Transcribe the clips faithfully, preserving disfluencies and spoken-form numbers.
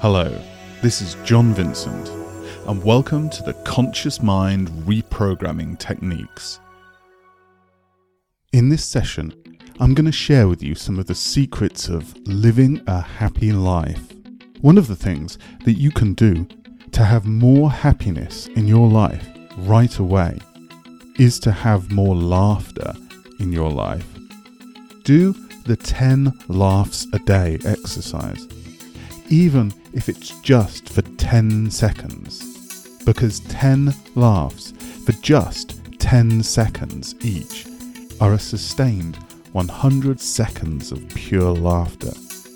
Hello, this is John Vincent, and welcome to the Conscious Mind Reprogramming Techniques. In this session, I'm going to share with you some of the secrets of living a happy life. One of the things that you can do to have more happiness in your life right away is to have more laughter in your life. Do the ten laughs a day exercise, even if it's just for ten seconds, because ten laughs for just ten seconds each are a sustained one hundred seconds of pure laughter.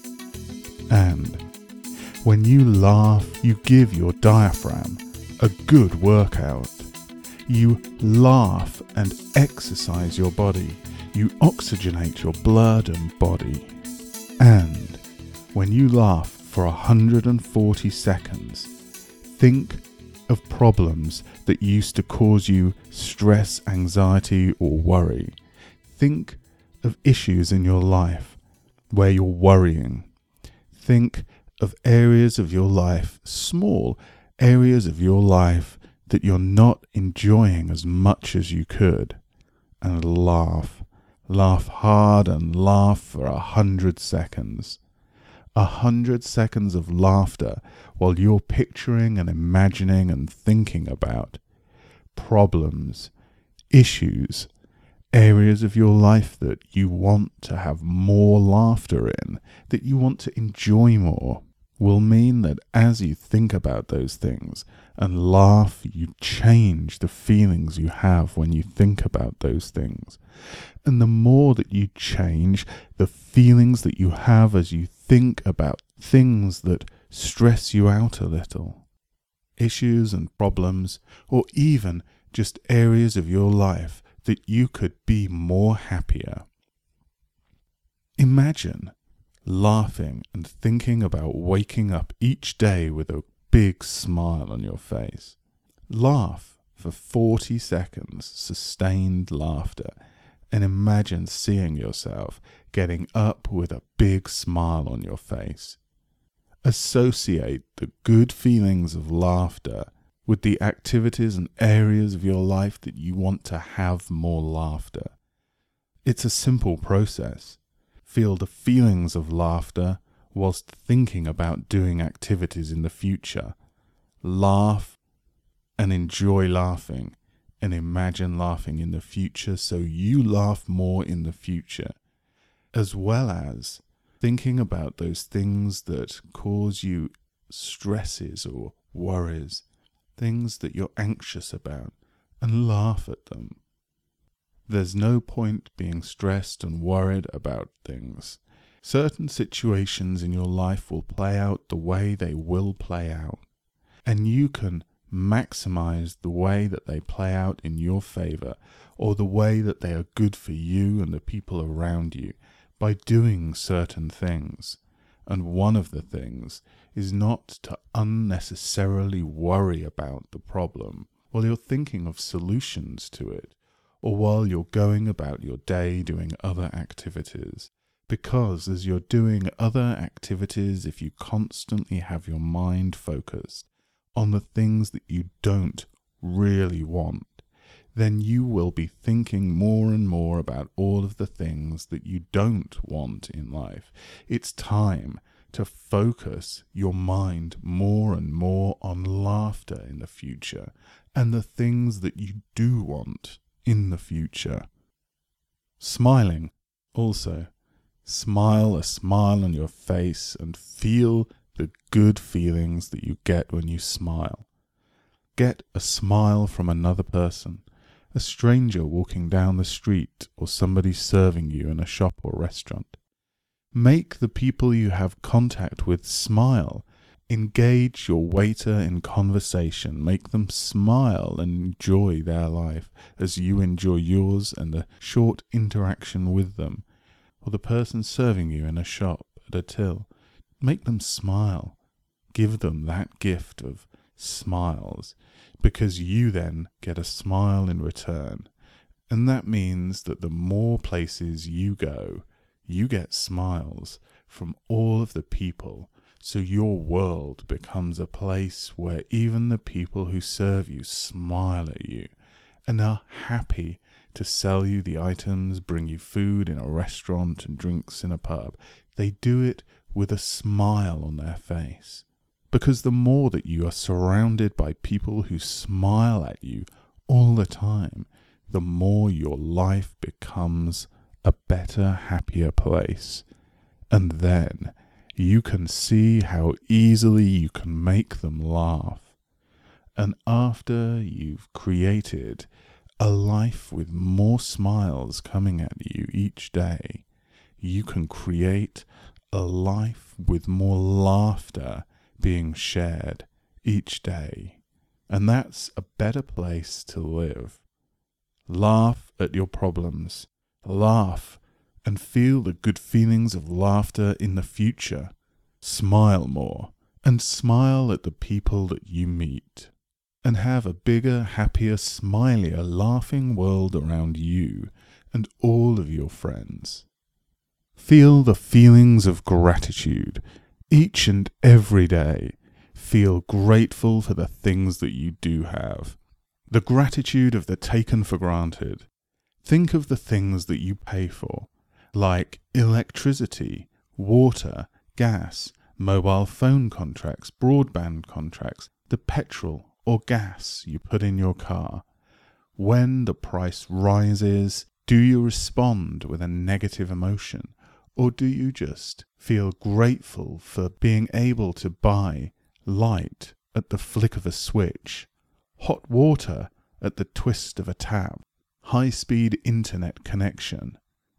And when you laugh, you give your diaphragm a good workout. You laugh and exercise your body. You oxygenate your blood and body. And when you laugh for one hundred forty seconds, think of problems that used to cause you stress, anxiety, or worry. Think of issues in your life where you're worrying. Think of areas of your life, small areas of your life that you're not enjoying as much as you could, and laugh. Laugh hard and laugh for a hundred seconds. A hundred seconds of laughter while you're picturing and imagining and thinking about problems, issues, areas of your life that you want to have more laughter in, that you want to enjoy more, will mean that as you think about those things and laugh, you change the feelings you have when you think about those things. And the more that you change the feelings that you have as you think about things that stress you out a little, issues and problems, or even just areas of your life that you could be more happier. Imagine laughing and thinking about waking up each day with a big smile on your face. Laugh for forty seconds, sustained laughter, and imagine seeing yourself getting up with a big smile on your face. Associate the good feelings of laughter with the activities and areas of your life that you want to have more laughter. It's a simple process. Feel the feelings of laughter whilst thinking about doing activities in the future. Laugh and enjoy laughing, and imagine laughing in the future so you laugh more in the future, as well as thinking about those things that cause you stresses or worries, things that you're anxious about, and laugh at them. There's no point being stressed and worried about things. Certain situations in your life will play out the way they will play out, and you can maximize the way that they play out in your favor, or the way that they are good for you and the people around you, by doing certain things. And one of the things is not to unnecessarily worry about the problem while you're thinking of solutions to it, or while you're going about your day doing other activities. Because as you're doing other activities, if you constantly have your mind focused on the things that you don't really want, then you will be thinking more and more about all of the things that you don't want in life. It's time to focus your mind more and more on laughter in the future and the things that you do want in the future. Smiling also. Smile a smile on your face and feel the good feelings that you get when you smile. Get a smile from another person, a stranger walking down the street or somebody serving you in a shop or restaurant. Make the people you have contact with smile. Engage your waiter in conversation. Make them smile and enjoy their life as you enjoy yours and the short interaction with them. Or the person serving you in a shop at a till. Make them smile. Give them that gift of smiles, because you then get a smile in return. And that means that the more places you go, you get smiles from all of the people so your world becomes a place where even the people who serve you smile at you and are happy to sell you the items, bring you food in a restaurant and drinks in a pub. They do it with a smile on their face. Because the more that you are surrounded by people who smile at you all the time, the more your life becomes a better, happier place. And then you can see how easily you can make them laugh. And after you've created a life with more smiles coming at you each day, you can create a life with more laughter being shared each day. And that's a better place to live. Laugh at your problems. Laugh and feel the good feelings of laughter in the future. Smile more and smile at the people that you meet. And have a bigger, happier, smilier, laughing world around you and all of your friends. Feel the feelings of gratitude each and every day. Feel grateful for the things that you do have. The gratitude of the taken for granted. Think of the things that you pay for, like electricity, water, gas, mobile phone contracts, broadband contracts, the petrol or gas you put in your car. When the price rises, do you respond with a negative emotion, or do you just feel grateful for being able to buy light at the flick of a switch, hot water at the twist of a tap, high-speed internet connection,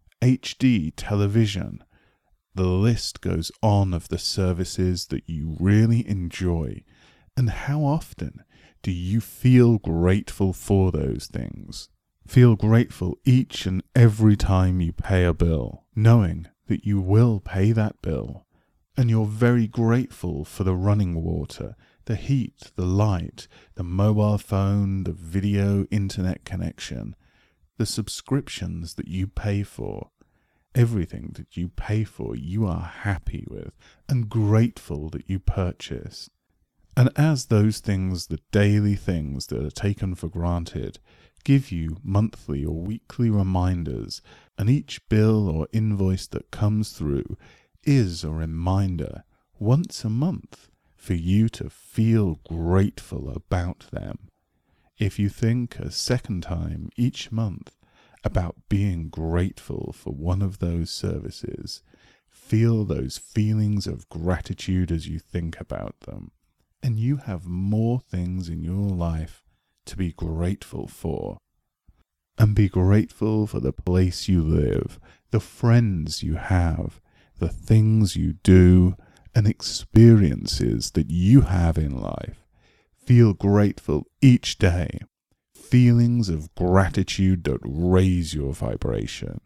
H D television? The list goes on of the services that you really enjoy. And how often do you feel grateful for those things? Feel grateful each and every time you pay a bill, knowing that you will pay that bill. And you're very grateful for the running water, the heat, the light, the mobile phone, the video internet connection, the subscriptions that you pay for. Everything that you pay for, you are happy with and grateful that you purchased. And as those things, the daily things that are taken for granted, give you monthly or weekly reminders, and each bill or invoice that comes through is a reminder once a month for you to feel grateful about them. If you think a second time each month about being grateful for one of those services, feel those feelings of gratitude as you think about them. And you have more things in your life to be grateful for. And be grateful for the place you live, the friends you have, the things you do, and experiences that you have in life. Feel grateful each day. Feelings of gratitude that raise your vibration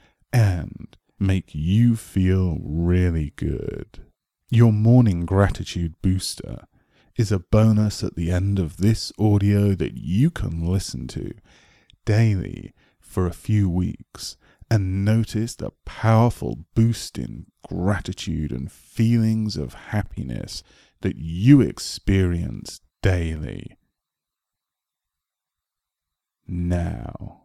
and make you feel really good. Your morning gratitude booster is a bonus at the end of this audio that you can listen to daily for a few weeks and notice the powerful boost in gratitude and feelings of happiness that you experience daily. Now,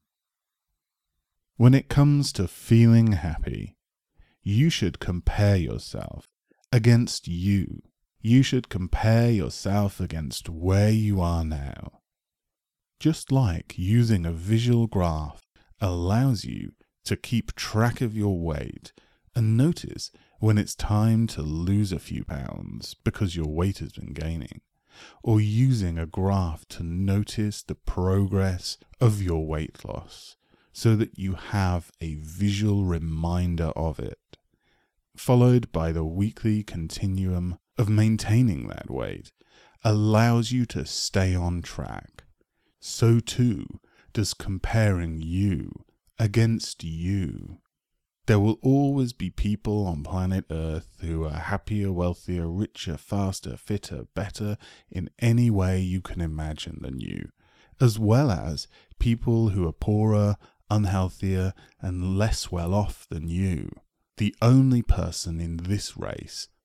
when it comes to feeling happy, you should compare yourself against you. You should compare yourself against where you are now. Just like using a visual graph allows you to keep track of your weight and notice when it's time to lose a few pounds because your weight has been gaining, or using a graph to notice the progress of your weight loss so that you have a visual reminder of it, followed by the weekly continuum of maintaining that weight, allows you to stay on track. So too does comparing you against you. There will always be people on planet Earth who are happier, wealthier, richer, faster, fitter, better in any way you can imagine than you, as well as people who are poorer, unhealthier, and less well off than you. The only person in this race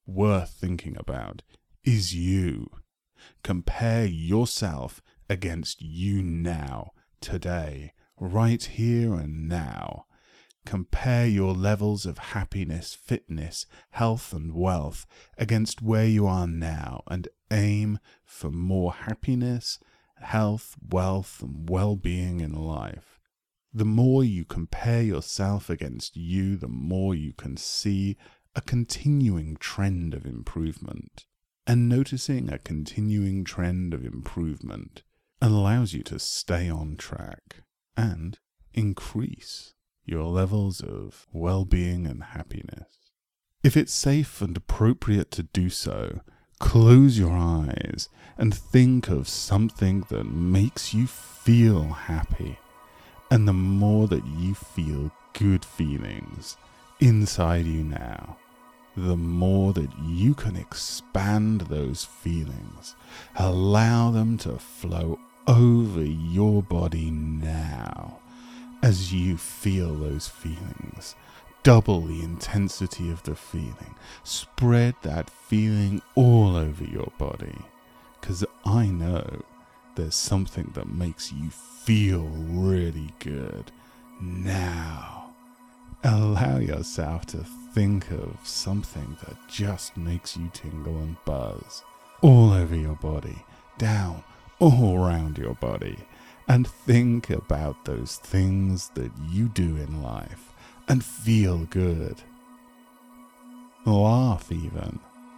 worth thinking about is you. Compare yourself against you now, today, right here and now. Compare your levels of happiness, fitness, health and wealth against where you are now and aim for more happiness, health, wealth and well-being in life. The more you compare yourself against you, the more you can see a continuing trend of improvement. And noticing a continuing trend of improvement allows you to stay on track and increase your levels of well-being and happiness. If it's safe and appropriate to do so, close your eyes and think of something that makes you feel happy. And the more that you feel good feelings inside you now, the more that you can expand those feelings, allow them to flow over your body now. As you feel those feelings, double the intensity of the feeling. Spread that feeling all over your body. Because I know there's something that makes you feel really good now. Allow yourself to think of something that just makes you tingle and buzz. All over your body, down, all around your body. And think about those things that you do in life and feel good. Laugh even.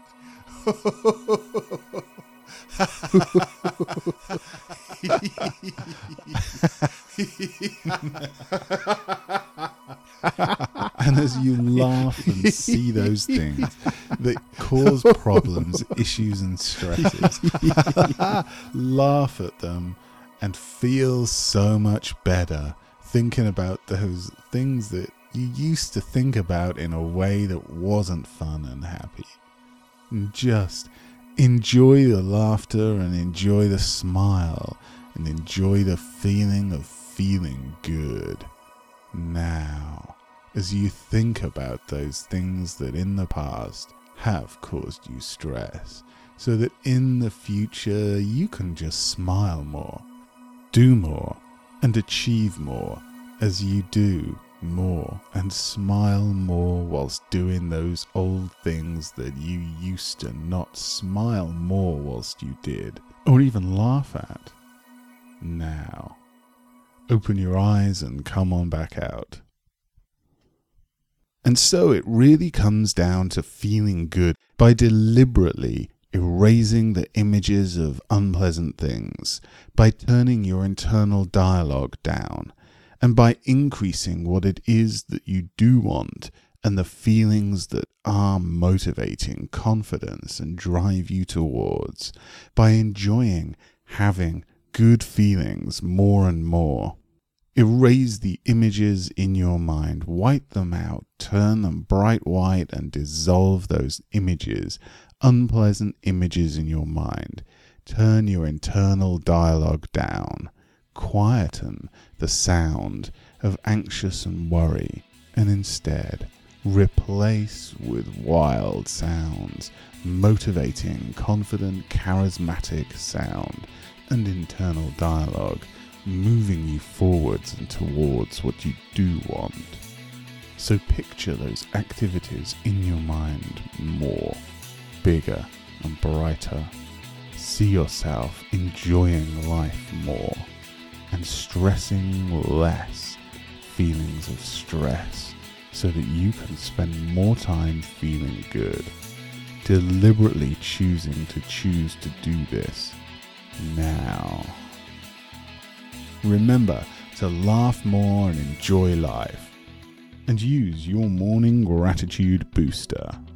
And as you laugh and see those things that cause problems, issues and stresses, laugh at them and feel so much better thinking about those things that you used to think about in a way that wasn't fun and happy. And just enjoy the laughter and enjoy the smile and enjoy the feeling of feeling good now as you think about those things that in the past have caused you stress, so that in the future you can just smile more, do more and achieve more as you do more and smile more whilst doing those old things that you used to not smile more whilst you did or even laugh at. Now, open your eyes and come on back out. And so it really comes down to feeling good by deliberately erasing the images of unpleasant things, by turning your internal dialogue down, and by increasing what it is that you do want and the feelings that are motivating confidence and drive you towards, by enjoying having good feelings more and more. Erase the images in your mind, wipe them out, turn them bright white and dissolve those images, unpleasant images in your mind. Turn your internal dialogue down. Quieten the sound of anxious and worry, and instead replace with wild sounds, motivating, confident, charismatic sound and internal dialogue, moving you forwards and towards what you do want. So picture those activities in your mind more, bigger and brighter. See yourself enjoying life more and stressing less feelings of stress so that you can spend more time feeling good. Deliberately choosing to choose to do this now. Remember to laugh more and enjoy life, and use your morning gratitude booster.